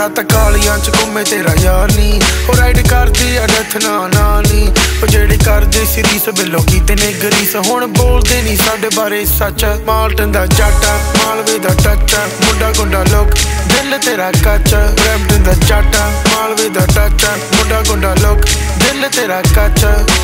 रात कालियां च घूमे तेरा यार नी ओ राइड करदी आ डेथ ना नी ओ जेड़ी करदे सी रीस बिलो कीते ने गरीस हुण बोलदे नी साडे बारे सच माल्टन दा जट मालवे दा टच मुंडा गुंडा लोक दिल तेरा कच ब्रैम्पटन दा जट मालवे दा टच मुंडा गुंडा लोक दिल तेरा कच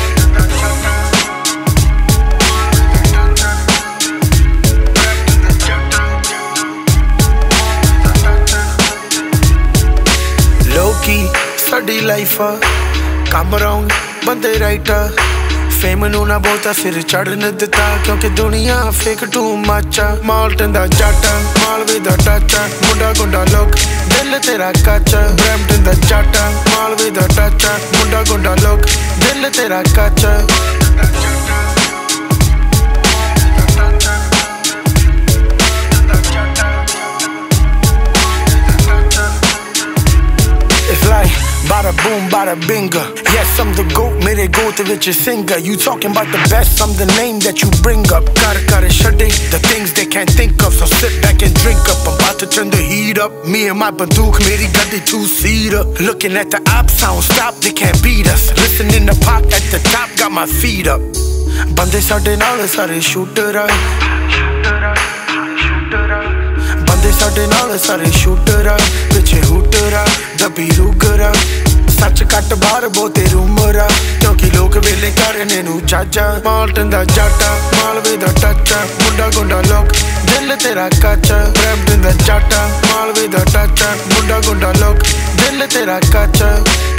लोकी साडी लाइफ कम राउंड बंदे राइट फेम नू ना बहुता सिर चढ़न दिता क्योंकि दुनिया फेक टू मच माल्टन दा जट मालवे दा टच मुंडा गुंडा लोक दिल तेरा कच ब्रैम्पटन दा जट मालवे दा टच मुंडा गुंडा लोक दिल तेरा कच Bada boom, bada binga. Yes, I'm the GOAT, mere goat vich singer. You talking about the best, I'm the name that you bring up. Gotta shut it, the things they can't think of. So sit back and drink up, I'm about to turn the heat up. Me and my bandook, meri gaddi two-seater. Looking at the op, sound stop, they can't beat us. Listen in the pop at the top, got my feet up. Bande sade naal sare shooter a. Bande sade naal sare shooter a. Piche hooter a, dabbi ruger a. सच कट बाहर बहुते rumour आ क्योंकि लोग वेले करने नू चाचा माल्टन दा जट मालवे दा टच मुंडा गुंडा लोक दिल तेरा कच ब्रैम्पटन दा जट मालवे दा टच मुंडा गुंडा लोक दिल तेरा कच